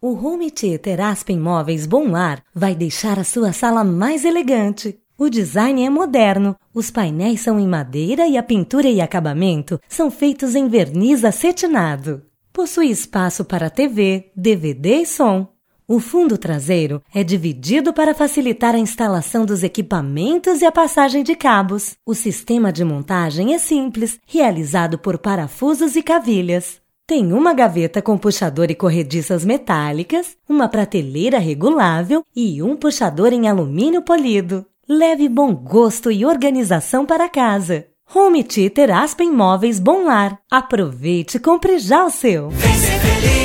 O Home Theater Aspen Móveis Bom Lar vai deixar a sua sala mais elegante. O design é moderno, os painéis são em madeira e a pintura e acabamento são feitos em verniz acetinado. Possui espaço para TV, DVD e som. O fundo traseiro é dividido para facilitar a instalação dos equipamentos e a passagem de cabos. O sistema de montagem é simples, realizado por parafusos e cavilhas. Tem uma gaveta com puxador e corrediças metálicas, uma prateleira regulável e um puxador em alumínio polido. Leve bom gosto e organização para casa. Home Theater Aspen Móveis Bom Lar. Aproveite e compre já o seu. Vem ser feliz.